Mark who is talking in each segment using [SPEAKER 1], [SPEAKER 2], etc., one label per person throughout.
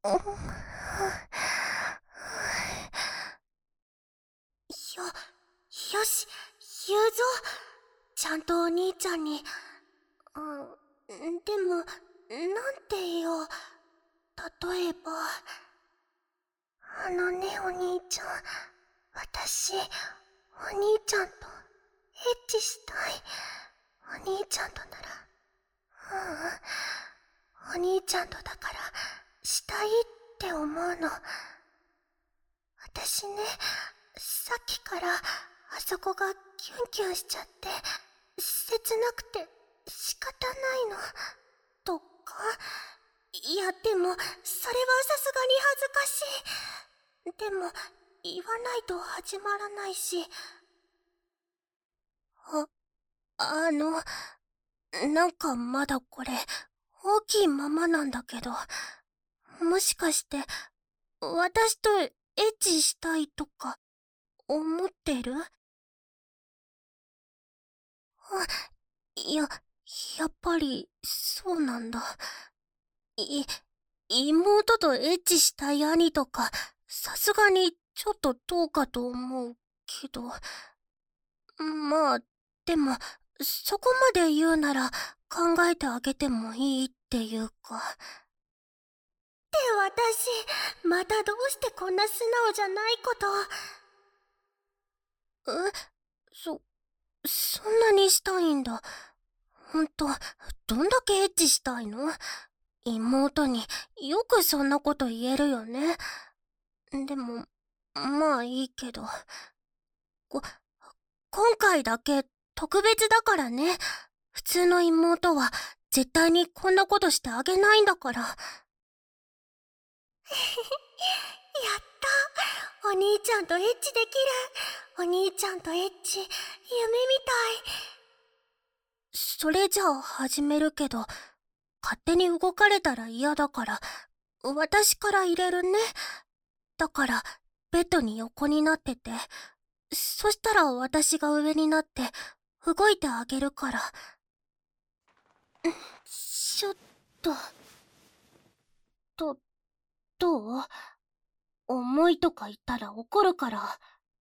[SPEAKER 1] よし、言うぞ。ちゃんとお兄ちゃんに。でも、なんて言おう。例えば、お兄ちゃん。私、お兄ちゃんとエッチしたい。お兄ちゃんとなら。お兄ちゃんとだから、したいって思うの。私ね、さっきからあそこがキュンキュンしちゃって、切なくて仕方ないの。とか。いや、でも、それはさすがに恥ずかしい。でも、言わないと始まらないし。なんかまだこれ、大きいままなんだけど、もしかして、私とエッチしたいとか、思ってる？いや、やっぱり、そうなんだ。い、妹とエッチしたい兄とか、さすがにちょっとどうかと思うけど。まあ、でも、そこまで言うなら考えてあげてもいいっていうか。って私、またどうしてこんな素直じゃないこと。そんなにしたいんだ。ほんと、どんだけエッチしたいの？妹によくそんなこと言えるよね。でも、まあいいけど。今回だけ特別だからね。普通の妹は絶対にこんなことしてあげないんだから。やった。お兄ちゃんとエッチできる。お兄ちゃんとエッチ、夢みたい。それじゃあ始めるけど、勝手に動かれたら嫌だから、私から入れるね。だから、ベッドに横になってて、そしたら私が上になって、動いてあげるから。ちょっと、どう？重いとか言ったら怒るから。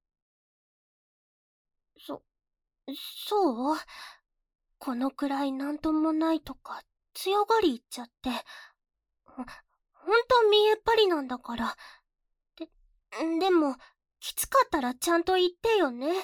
[SPEAKER 1] そう？このくらいなんともないとか、強がり言っちゃって。ほんと見えっ張りなんだから。でも、きつかったらちゃんと言ってよね。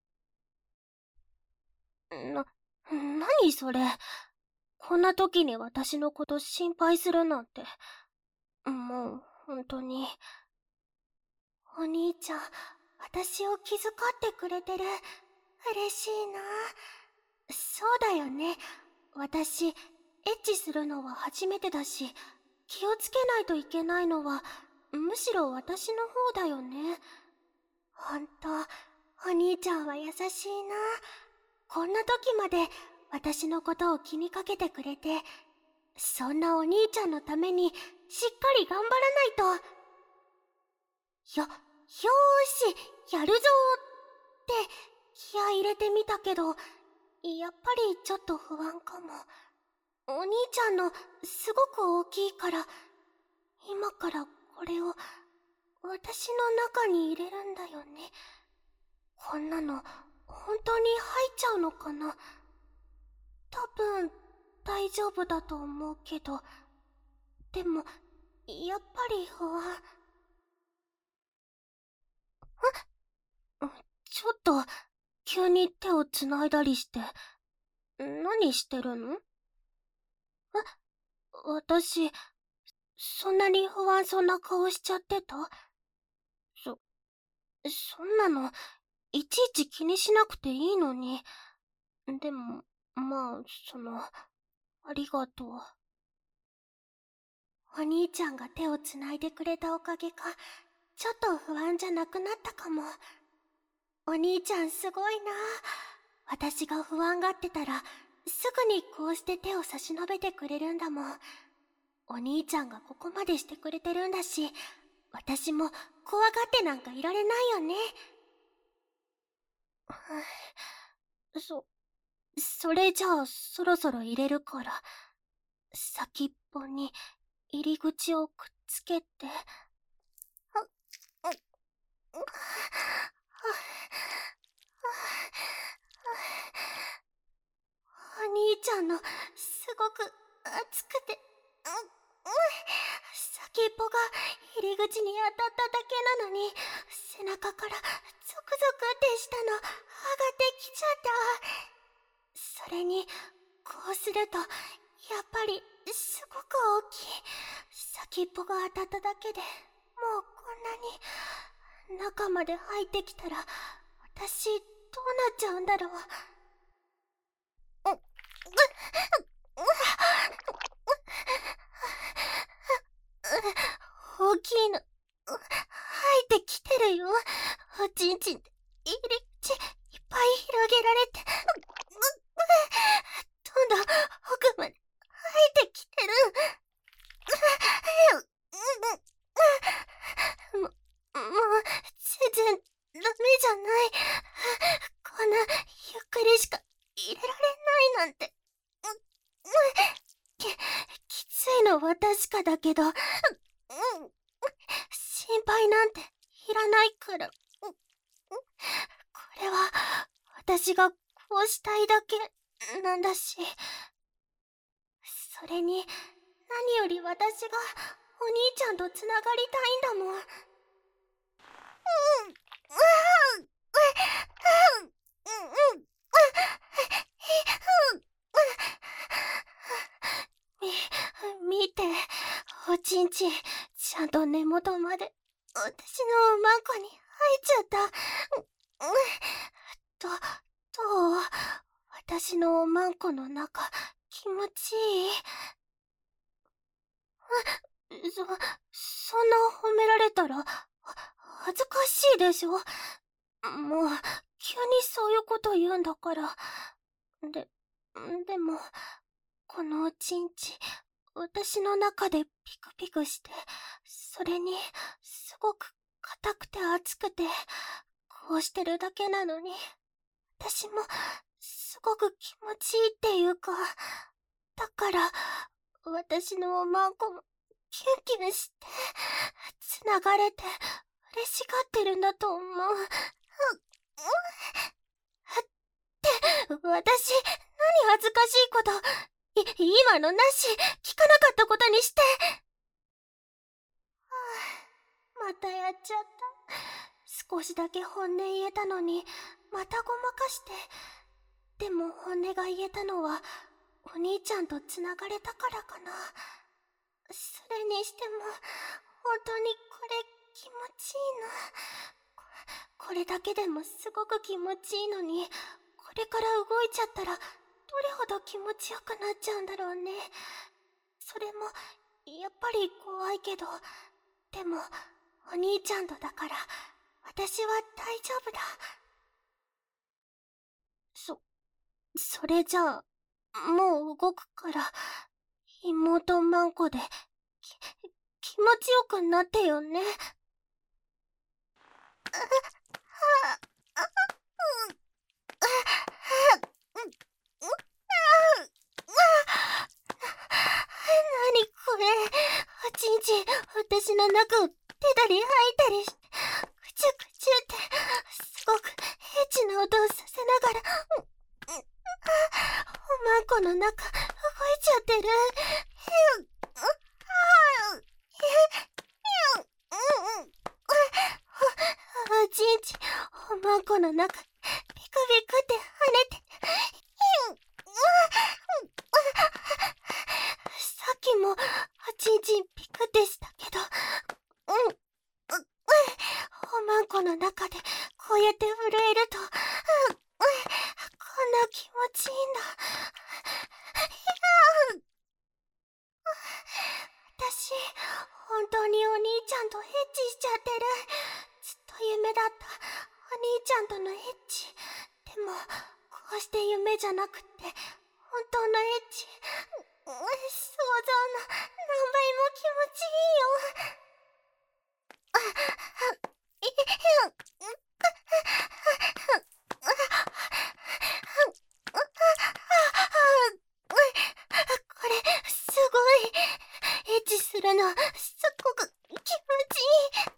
[SPEAKER 1] 何それ。こんな時に私のこと心配するなんて。もう、本当に。お兄ちゃん、私を気遣ってくれてる。嬉しいな。そうだよね。私、エッチするのは初めてだし、気をつけないといけないのは、むしろ私の方だよね。ほんと、お兄ちゃんは優しいな。こんな時まで私のことを気にかけてくれて、そんなお兄ちゃんのためにしっかり頑張らないと。よーし、やるぞーって気合い入れてみたけど、やっぱりちょっと不安かも。お兄ちゃんのすごく大きいから、今からこれを私の中に入れるんだよね。こんなの本当に入っちゃうのかな。多分大丈夫だと思うけど、でもやっぱり不安。ちょっと急に手をつないだりして、何してるの？私、そんなに不安そうな顔しちゃってた？そんなの、いちいち気にしなくていいのに。でも、まあ、ありがとう。お兄ちゃんが手をつないでくれたおかげか、ちょっと不安じゃなくなったかも。お兄ちゃんすごいな。私が不安がってたら、すぐにこうして手を差し伸べてくれるんだもん。お兄ちゃんがここまでしてくれてるんだし、私も怖がってなんかいられないよね。それじゃあそろそろ入れるから、先っぽに入り口をくっつけて。お兄ちゃんのすごく熱くて、先っぽが入り口に当たっただけなのに、背中からゾクゾクってしたの上がってきちゃった。それにこうするとやっぱりすごく大きい。先っぽが当たっただけでもうこんなに中まで入ってきたら、私どうなっちゃうんだろう。大きいの入ってきてるよ。おちんちんで入り口いっぱい広げられて、どんどん奥まで入ってきてる。もう全然ダメじゃない。こんなゆっくりしか入れられないなんて。きついのは確かだけど、心配なんていらないから。これは私がこうしたいだけなんだし。それに何より私がお兄ちゃんとつながりたいんだもん。見て、おちんちんちゃんと根元まで私のおまんこに入っちゃった。どう？私のおまんこの中気持ちいい？そんな褒められたら恥ずかしいでしょ。もう急にそういうこと言うんだから。でもこのおちんち私の中でピクピクして、それにすごく硬くて熱くて、こうしてるだけなのに私もすごく気持ちいいっていうか、だから私のおまんこもキュンキュンしてつながれて嬉しがってるんだと思う。って私何恥ずかしいこと今のなし聞かなかったことにして。またやっちゃった。少しだけ本音言えたのにまたごまかして。でも本音が言えたのはお兄ちゃんとつながれたからかな。それにしても本当にこれ気持ちいいな。これだけでもすごく気持ちいいのに、これから動いちゃったらどれほど気持ちよくなっちゃうんだろうね。それもやっぱり怖いけど、でもお兄ちゃんとだから私は大丈夫だ。それじゃあもう動くから、妹マンコで気持ちよくなってよね。何これ、おちんちん私の中を手だり吐いたりして、くちゅくちゅってすごくエッチな音をさせながら、おまんこの中動いちゃってる。おちんちんおまんこの中ピクピクって跳ねて、さっきもおちんちんピクってしたけど、おまんこの中でこうやって震えると、こんな気持ちいいんだ。私本当にお兄ちゃんとエッチしちゃってる。ずっと夢だったお兄ちゃんとのエッチ。でもこうして夢じゃなくって本当のエッチ。想像の何倍も気持ちいいよ。これすごいエッチすするの、すっごく気持ちいい。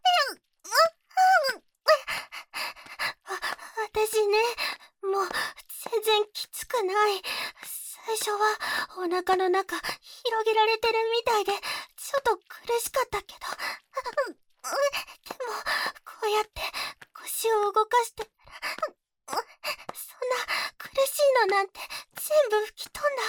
[SPEAKER 1] 私ね、もう全然きつくない。最初はお腹の中広げられてるみたいで、ちょっと苦しかったけど。でも、こうやって腰を動かしてたら、そんな苦しいのなんて全部吹き飛んだ。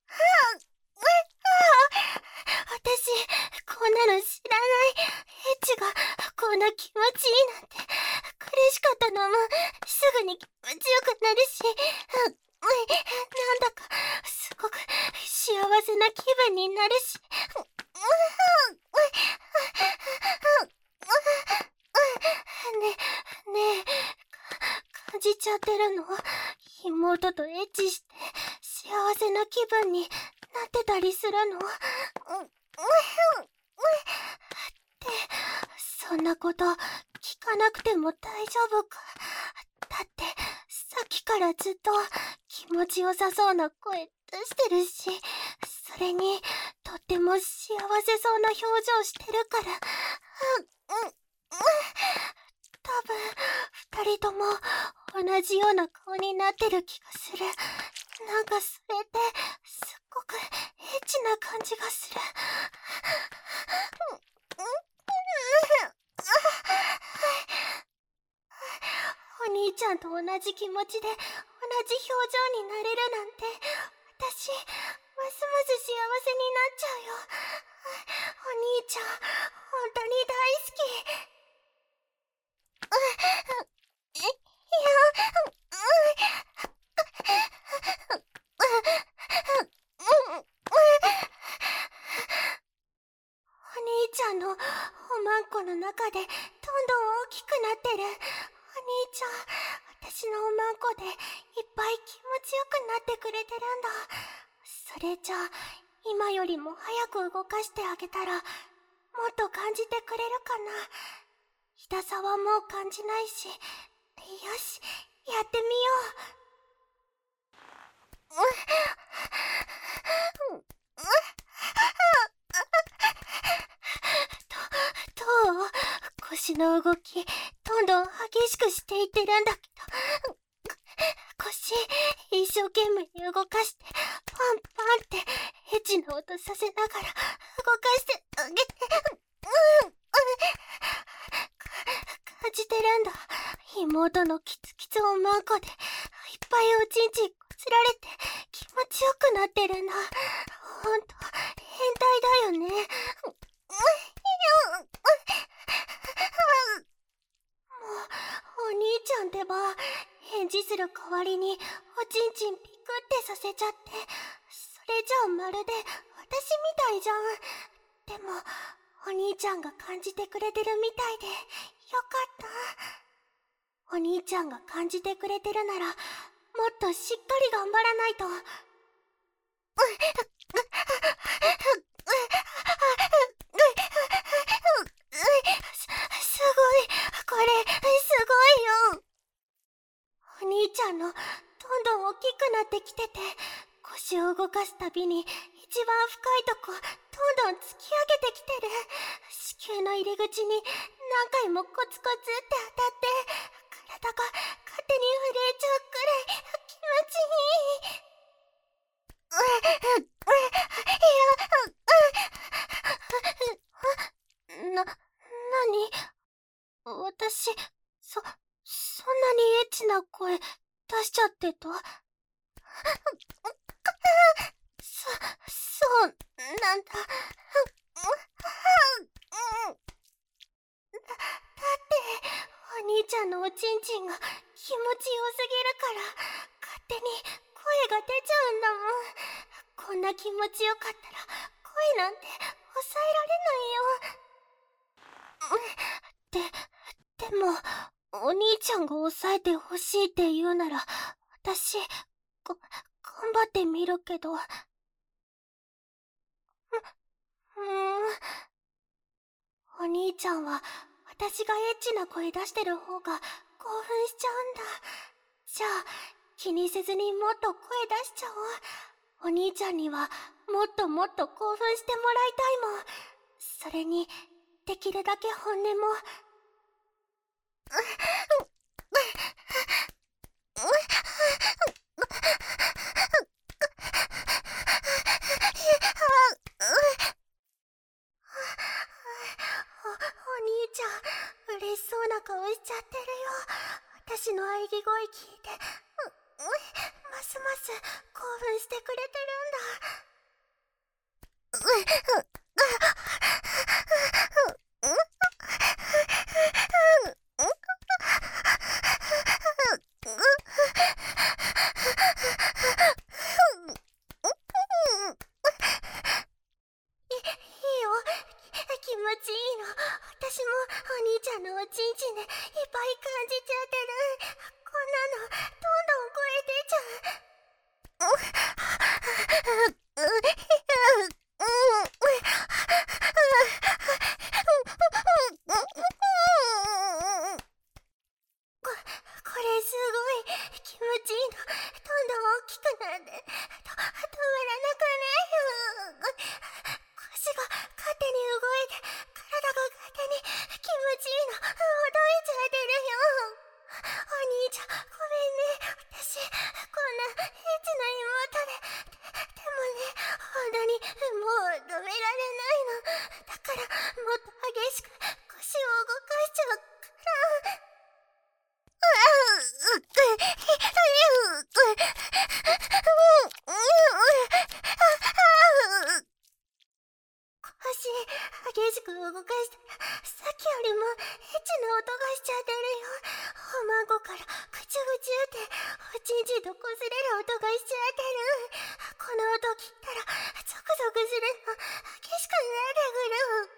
[SPEAKER 1] 私、こんなの知らない。エッチがこんな気持ちいいなんて。苦しかったのもすぐに気持ちよくなるし、なんだかすごく幸せな気分になるし。ねえ、感じちゃってるの？妹とエッチして幸せな気分になってたりするの？ってそんなこと聞かなくても大丈夫か？だってさっきからずっと気持ちよさそうな声出してるし、それにとっても幸せそうな表情してるから。多分二人とも同じような顔になってる気がする。なんかそれってすっごくエッチな感じがする。お兄ちゃんと同じ気持ちで同じ表情になれるなんて、私ますます幸せになっちゃうよ。お兄ちゃん本当に大好き。いや、お兄ちゃんのおまんこの中でどんどん大きくなってる。お兄ちゃん、私のおまんこでいっぱい気持ちよくなってくれてるんだ。それじゃあ、今よりも早く動かしてあげたら、もっと感じてくれるかな。痛さはもう感じないし、よし、やってみよう。どう？腰の動き、どんどん激しくしていってるんだけど、腰、一生懸命に動かして、パンパンってエッチな音させながら動かしてあげて、感じてるんだ。妹のキツキツおまんこで、いっぱいおちんちんこすられて気持ちよくなってるんだ。ほんと、変態だよね。お兄ちゃんってば、返事する代わりにおちんちんピクってさせちゃって、それじゃあまるで私みたいじゃん。でもお兄ちゃんが感じてくれてるみたいでよかった。お兄ちゃんが感じてくれてるなら、もっとしっかり頑張らないと。すごい、これすごいよ。お兄ちゃんのどんどん大きくなってきてて、腰を動かすたびに一番深いとこどんどん突き上げてきてる。子宮の入り口に何回もコツコツって当たって、体が勝手に震えちゃうくらい気持ちいい。な、なに？私、そんなにエッチな声出しちゃってた？そうなんだ。だってお兄ちゃんのおちんちんが気持ちよすぎるから勝手に声が出ちゃうんだもん。こんな気持ちよかったら声なんて抑えられないよ。でもお兄ちゃんが抑えてほしいって言うなら私頑張ってみるけど。お兄ちゃんは私がエッチな声出してる方が興奮しちゃうんだ。じゃあ気にせずにもっと声出しちゃおう。お兄ちゃんにはもっともっと興奮してもらいたいもん。 それに、できるだけ本音も。お兄ちゃん、嬉しそうな顔しちゃってるよ。私の喘ぎ声聞いて、ますます興奮してくれてるんだ。いいよ。気持ちいいの。私もお兄ちゃんのおちんちんでいっぱい感じちゃってる。こんなのどんどん声出ちゃう。これすごい気持ちいいの。どんどん大きくなって止まらなくないよ。腰が勝手に動いて、体が勝手に気持ちいいの。踊れちゃってるよ。お兄ちゃん、ごめんね。私、こんなエッチな妹で。でもね、本当にもう止められないの。だから、もっと激しく腰を動かしちゃうから。腰激しく動かしたら、さっきよりもエッチな音がしちゃってるよ。おまんこからぐちゅぐちゅっておちんちんと擦れる音がしちゃってる。この音聞いたらゾクゾクするの。激しくなってくる。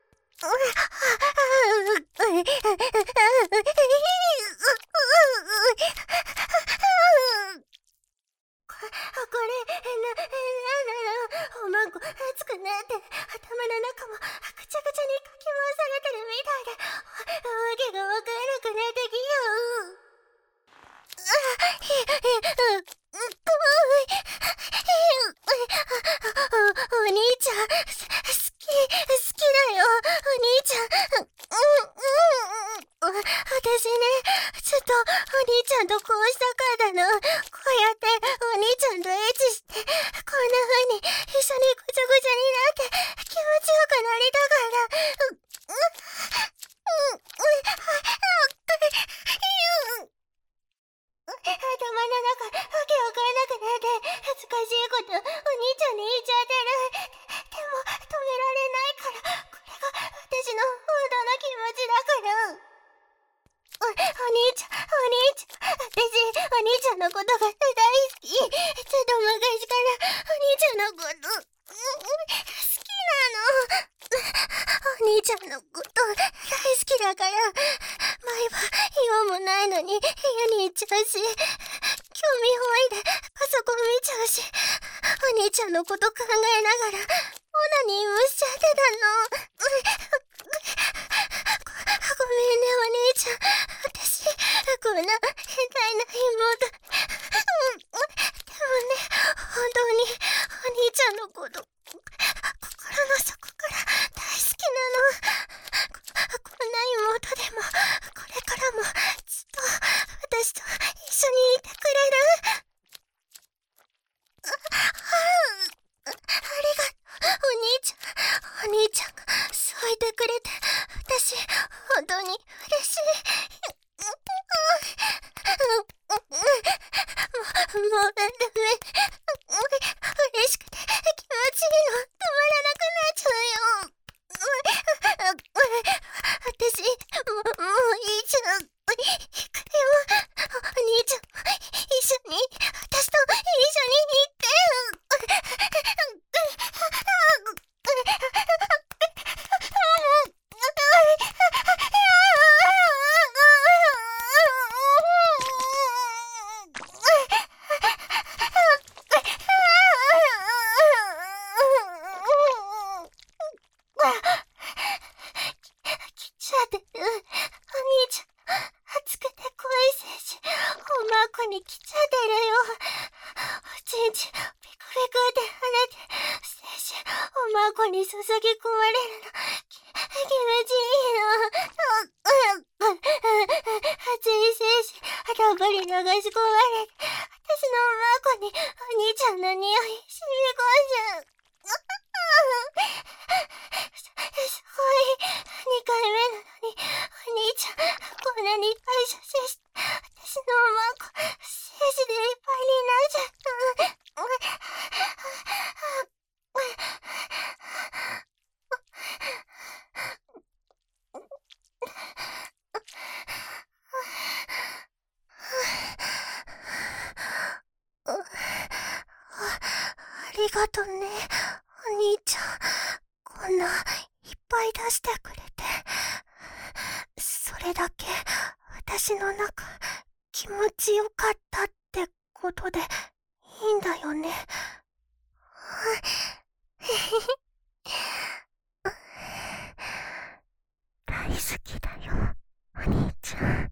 [SPEAKER 1] これ、なんだろう。おまんこ熱くなって、頭の中もぐちゃぐちゃにかき回されてるみたいで、わけがわからなくなってきよう。お兄ちゃん、好きだよ、お兄ちゃん。私ね、ずっとお兄ちゃんとこうしたかったの。こうやってお兄ちゃんとエッチして、こんな風に一緒にぐちゃぐちゃになって気持ちよくなりたから。頭の中、わけわからなくなって、恥ずかしいことお兄ちゃんに言っちゃってる。でも止められないから、これが私の本当の気持ちだから。お兄ちゃん、私、お兄ちゃんのことが大好き。ずっと昔からお兄ちゃんのこと、好きなの。お兄ちゃんのこと大好きだから、毎晩用もないのに部屋に行っちゃうし、興味本位でパソコン見ちゃうし、お兄ちゃんのこと考えながらオナニーもしちゃってたの。ごめんね、お兄ちゃん。私、こんな変態な妹。でもね、本当にお兄ちゃんのこと、心の底から大好きなの。こんな妹でも、これからもずっと私と一緒にいてくれる？ありがとう、お兄ちゃんがそう言ってくれて、私、本当に嬉しい。もうダメ。嬉しくて気持ちいいの止まらなくなっちゃうよ。私、もういいじゃん。行くよ。お兄ちゃん、一緒に、私と一緒に行って。来ちゃってる。お兄ちゃん、熱くて恋せし、おまんこに来ちゃってるよ。おちんちん、ピクピクって跳ねて、精子、おまんこ子に注ぎ込まれるの、気持ちいいの。熱い精子、たっぷり流し込まれて、私のマコにお兄ちゃんの匂い染み込んじゃう。すごい、2回目なのに、お兄ちゃん、こんなにいっぱい射精して、私のマコ、精子でいっぱいになっちゃった。ありがとね、お兄ちゃん。こんないっぱい出してくれて。それだけ私の中気持ちよかったってことでいいんだよね。大好きだよ、お兄ちゃん。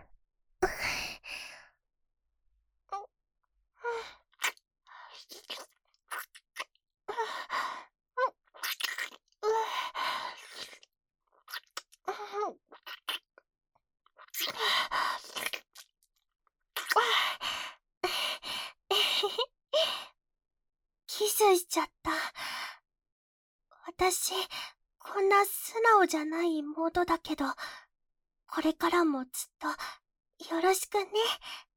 [SPEAKER 1] キスしちゃった。私、こんな素直じゃない妹だけど、これからもずっとよろしくね。